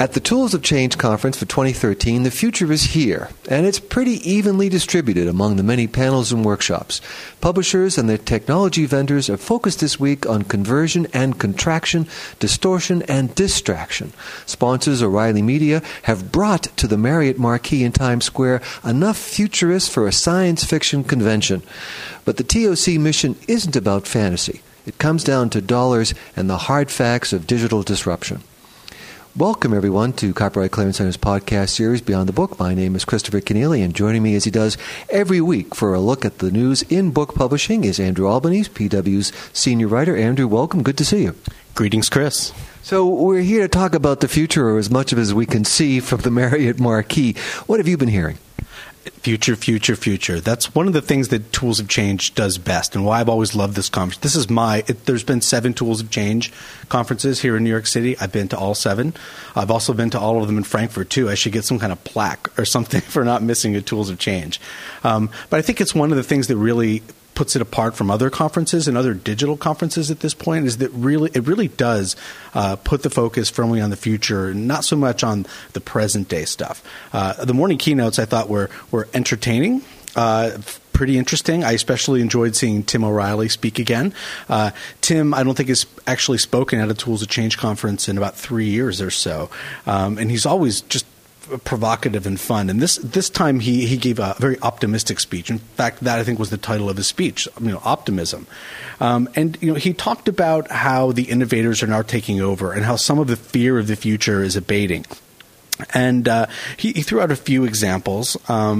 At the Tools of Change Conference for 2013, the future is here, and it's pretty evenly distributed among the many panels and workshops. Publishers and their technology vendors are focused this week on conversion and contraction, distortion and distraction. Sponsors O'Reilly Media have brought to the Marriott Marquis in Times Square enough futurists for a science fiction convention. But the TOC mission isn't about fantasy. It comes down to dollars and the hard facts of digital disruption. Welcome, everyone, to Copyright Clearance Center's podcast series, Beyond the Book. My name is Christopher Keneally, and joining me as he does every week for a look at the news in book publishing is Andrew Albanese, PW's senior writer. Andrew, welcome. Good to see you. Greetings, Chris. So we're here to talk about the future, or as much of it as we can see from the Marriott Marquis. What have you been hearing? Future, future, future. That's one of the things that Tools of Change does best, and why I've always loved this conference. This is there's been 7 Tools of Change conferences here in New York City. I've been to all 7. I've also been to all of them in Frankfurt, too. I should get some kind of plaque or something for not missing a Tools of Change. But I think it's one of the things that really puts it apart from other conferences and other digital conferences at this point is that it really does put the focus firmly on the future, not so much on the present day stuff. The morning keynotes I thought were entertaining. Pretty interesting. I especially enjoyed seeing Tim O'Reilly speak again. Tim, I don't think has actually spoken at a Tools of Change conference in about 3 years or so, and he's always just provocative and fun. And this time he gave a very optimistic speech. In fact, that I think was the title of his speech, optimism. And he talked about how the innovators are now taking over and how some of the fear of the future is abating. And he threw out a few examples.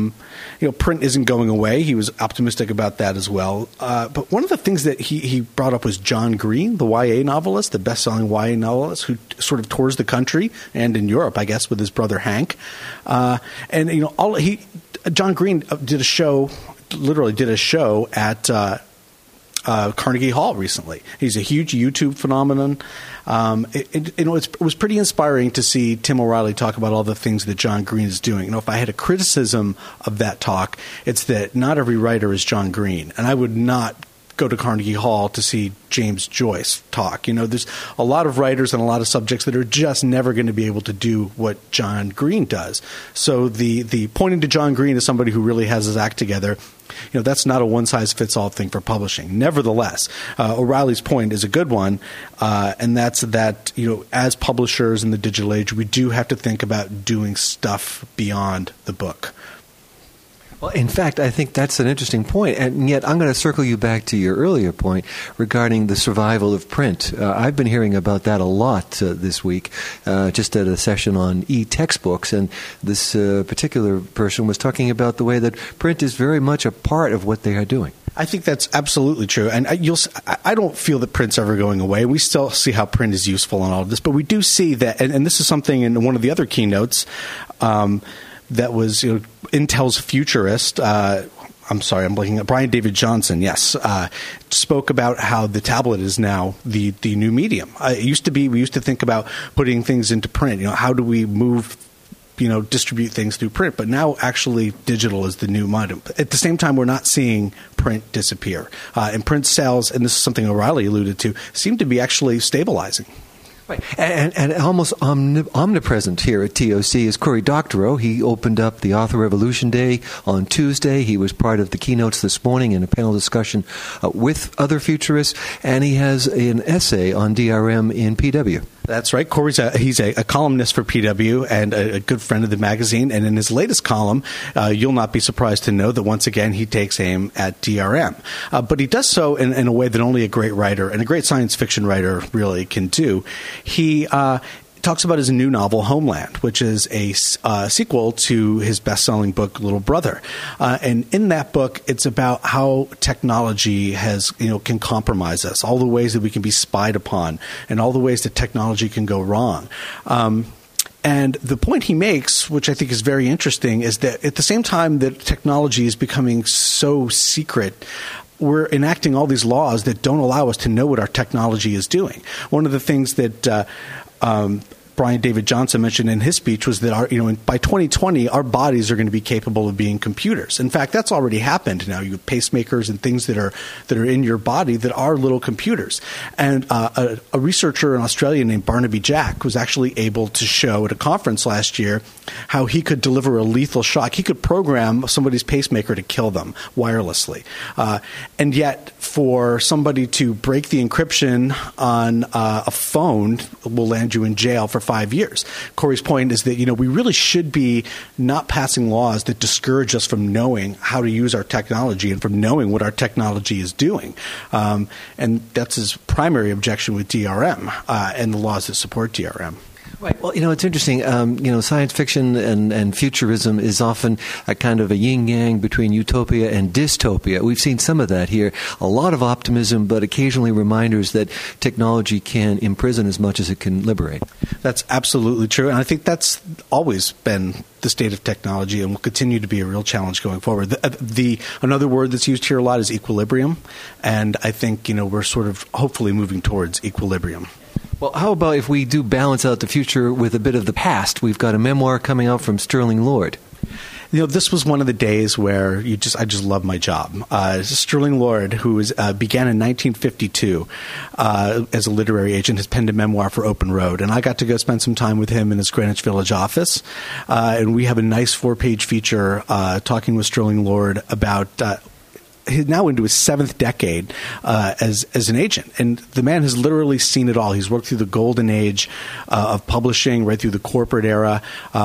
Print isn't going away. He was optimistic about that as well. But one of the things that he brought up was John Green, the YA novelist, the best-selling YA novelist, who sort of tours the country and in Europe, I guess, with his brother Hank. John Green did a show at Carnegie Hall recently. He's a huge YouTube phenomenon. It was pretty inspiring to see Tim O'Reilly talk about all the things that John Green is doing. If I had a criticism of that talk, it's that not every writer is John Green, and I would not go to Carnegie Hall to see James Joyce talk. There's a lot of writers and a lot of subjects that are just never going to be able to do what John Green does. So the pointing to John Green as somebody who really has his act together, that's not a one-size-fits-all thing for publishing. Nevertheless, O'Reilly's point is a good one, and that's that, as publishers in the digital age, we do have to think about doing stuff beyond the book. Well, in fact, I think that's an interesting point, and yet I'm going to circle you back to your earlier point regarding the survival of print. I've been hearing about that a lot this week, just at a session on e-textbooks, and this particular person was talking about the way that print is very much a part of what they are doing. I think that's absolutely true, and I don't feel that print's ever going away. We still see how print is useful in all of this, but we do see that, and this is something in one of the other keynotes that was Intel's futurist. I'm sorry, I'm blanking. Brian David Johnson, yes, spoke about how the tablet is now the new medium. We used to think about putting things into print. How do we move, distribute things through print? But now actually digital is the new medium. At the same time, we're not seeing print disappear. And print sales, and this is something O'Reilly alluded to, seem to be actually stabilizing. Right. And almost omnipresent here at TOC is Cory Doctorow. He opened up the Author Revolution Day on Tuesday. He was part of the keynotes this morning in a panel discussion with other futurists, and he has an essay on DRM in PW. That's right. Cory's he's a columnist for PW and a good friend of the magazine. And in his latest column, you'll not be surprised to know that once again he takes aim at DRM. But he does so in a way that only a great writer and a great science fiction writer really can do. He talks about his new novel, Homeland, which is a sequel to his best-selling book, Little Brother. And in that book, it's about how technology can compromise us, all the ways that we can be spied upon, and all the ways that technology can go wrong. And the point he makes, which I think is very interesting, is that at the same time that technology is becoming so secret, we're enacting all these laws that don't allow us to know what our technology is doing. One of the things that Brian David Johnson mentioned in his speech was that by 2020, our bodies are going to be capable of being computers. In fact, that's already happened now. You have pacemakers and things that are in your body that are little computers. And a researcher in Australia named Barnaby Jack was actually able to show at a conference last year how he could deliver a lethal shock. He could program somebody's pacemaker to kill them wirelessly. And yet, for somebody to break the encryption on a phone will land you in jail for 5 years. Corey's point is that, we really should be not passing laws that discourage us from knowing how to use our technology and from knowing what our technology is doing. And that's his primary objection with DRM and the laws that support DRM. Right. Well, it's interesting. Science fiction and futurism is often a kind of a yin-yang between utopia and dystopia. We've seen some of that here. A lot of optimism, but occasionally reminders that technology can imprison as much as it can liberate. That's absolutely true. And I think that's always been the state of technology and will continue to be a real challenge going forward. Another word that's used here a lot is equilibrium. And I think, we're sort of hopefully moving towards equilibrium. Well, how about if we do balance out the future with a bit of the past? We've got a memoir coming out from Sterling Lord. This was one of the days where I just love my job. Sterling Lord, who began in 1952 as a literary agent, has penned a memoir for Open Road, and I got to go spend some time with him in his Greenwich Village office. And we have a nice 4-page feature talking with Sterling Lord about he's now into his 7th decade as an agent. And the man has literally seen it all. He's worked through the golden age of publishing, right through the corporate era.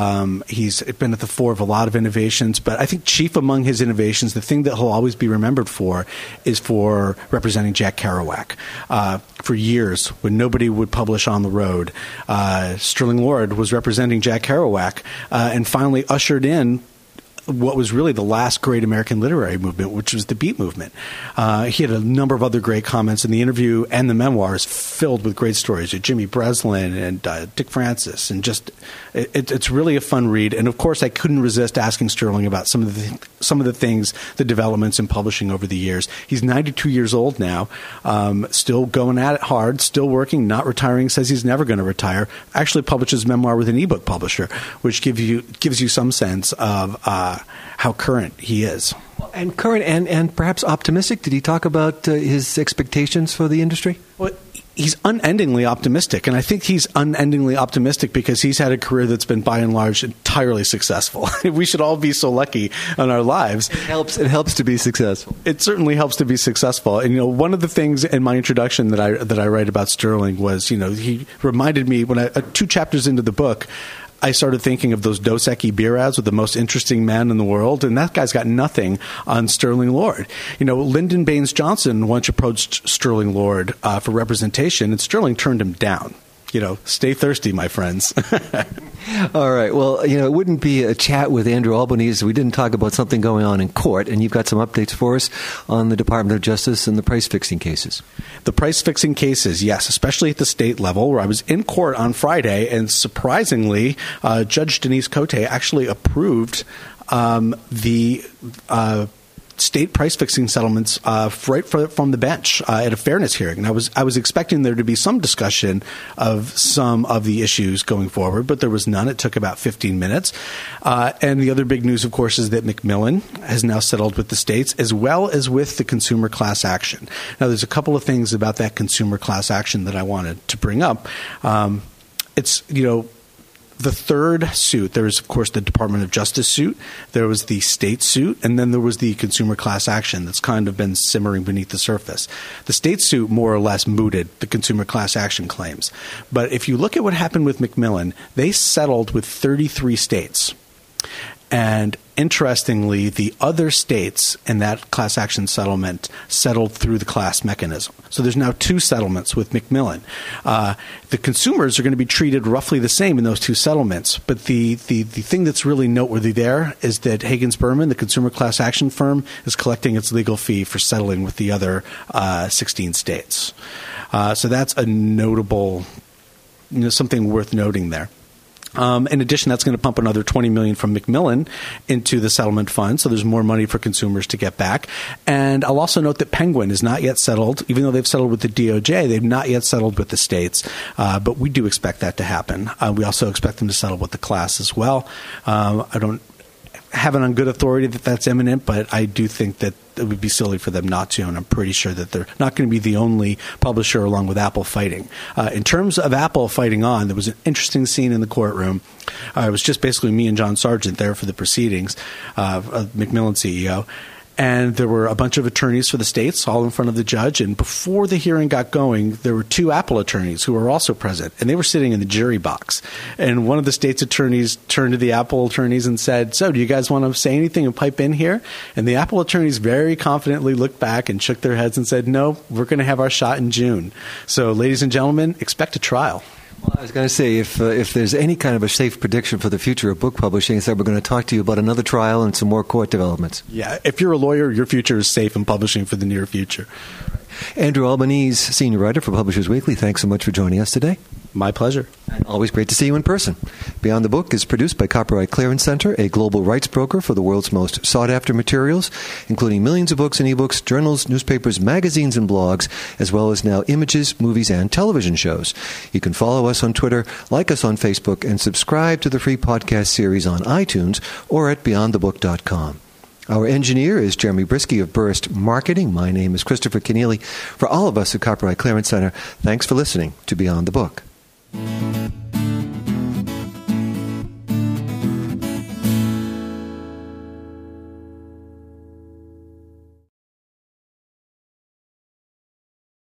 He's been at the fore of a lot of innovations. But I think chief among his innovations, the thing that he'll always be remembered for is for representing Jack Kerouac. For years, when nobody would publish On the Road, Sterling Lord was representing Jack Kerouac and finally ushered in what was really the last great American literary movement, which was the Beat movement. He had a number of other great comments, and the interview and the memoir is filled with great stories of Jimmy Breslin and Dick Francis, and just it's really a fun read. And of course, I couldn't resist asking Sterling about some of the things, the developments in publishing over the years. He's 92 years old now, still going at it hard, still working, not retiring. Says he's never going to retire. Actually, publishes memoir with an ebook publisher, which gives you some sense of how current he is. And current and perhaps optimistic. Did he talk about his expectations for the industry? Well, he's unendingly optimistic, and I think he's unendingly optimistic because he's had a career that's been, by and large, entirely successful. We should all be so lucky in our lives. It helps to be successful. It certainly helps to be successful. And one of the things in my introduction that I write about Sterling was, he reminded me when 2 chapters into the book, I started thinking of those Dos Equis beer ads with the most interesting man in the world, and that guy's got nothing on Sterling Lord. Lyndon Baines Johnson once approached Sterling Lord for representation, and Sterling turned him down. Stay thirsty, my friends. All right. Well, it wouldn't be a chat with Andrew Albanese if we didn't talk about something going on in court, and you've got some updates for us on the Department of Justice and the price-fixing cases. The price-fixing cases, yes, especially at the state level, where I was in court on Friday, and surprisingly, Judge Denise Cote actually approved the state price-fixing settlements right from the bench at a fairness hearing. And I was expecting there to be some discussion of some of the issues going forward, but there was none. It took about 15 minutes. And the other big news, of course, is that Macmillan has now settled with the states as well as with the consumer class action. Now, there's a couple of things about that consumer class action that I wanted to bring up. It's, the third suit, there was, of course, the Department of Justice suit, there was the state suit, and then there was the consumer class action that's kind of been simmering beneath the surface. The state suit more or less mooted the consumer class action claims. But if you look at what happened with Macmillan, they settled with 33 states. And interestingly, the other states in that class action settlement settled through the class mechanism. So there's now 2 settlements with Macmillan. The consumers are going to be treated roughly the same in those 2 settlements. But the thing that's really noteworthy there is that Hagens Berman, the consumer class action firm, is collecting its legal fee for settling with the other 16 states. So that's a notable, something worth noting there. In addition, that's going to pump another $20 million from Macmillan into the settlement fund, so there's more money for consumers to get back. And I'll also note that Penguin is not yet settled. Even though they've settled with the DOJ, they've not yet settled with the states. But we do expect that to happen. We also expect them to settle with the class as well. I don't have it on good authority that that's imminent, but I do think that it would be silly for them not to, and I'm pretty sure that they're not going to be the only publisher along with Apple fighting. In terms of Apple fighting on, there was an interesting scene in the courtroom. It was just basically me and John Sargent there for the proceedings, Macmillan CEO. And there were a bunch of attorneys for the states all in front of the judge. And before the hearing got going, there were two Apple attorneys who were also present. And they were sitting in the jury box. And one of the state's attorneys turned to the Apple attorneys and said, "So, do you guys want to say anything and pipe in here?" And the Apple attorneys very confidently looked back and shook their heads and said, "No, we're going to have our shot in June." So, ladies and gentlemen, expect a trial. Well, I was going to say, if there's any kind of a safe prediction for the future of book publishing, it's that we're going to talk to you about another trial and some more court developments. Yeah, if you're a lawyer, your future is safe in publishing for the near future. Andrew Albanese, senior writer for Publishers Weekly, thanks so much for joining us today. My pleasure. And always great to see you in person. Beyond the Book is produced by Copyright Clearance Center, a global rights broker for the world's most sought-after materials, including millions of books and ebooks, journals, newspapers, magazines, and blogs, as well as now images, movies, and television shows. You can follow us on Twitter, like us on Facebook, and subscribe to the free podcast series on iTunes or at beyondthebook.com. Our engineer is Jeremy Brisky of Burst Marketing. My name is Christopher Keneally. For all of us at Copyright Clearance Center, thanks for listening to Beyond the Book.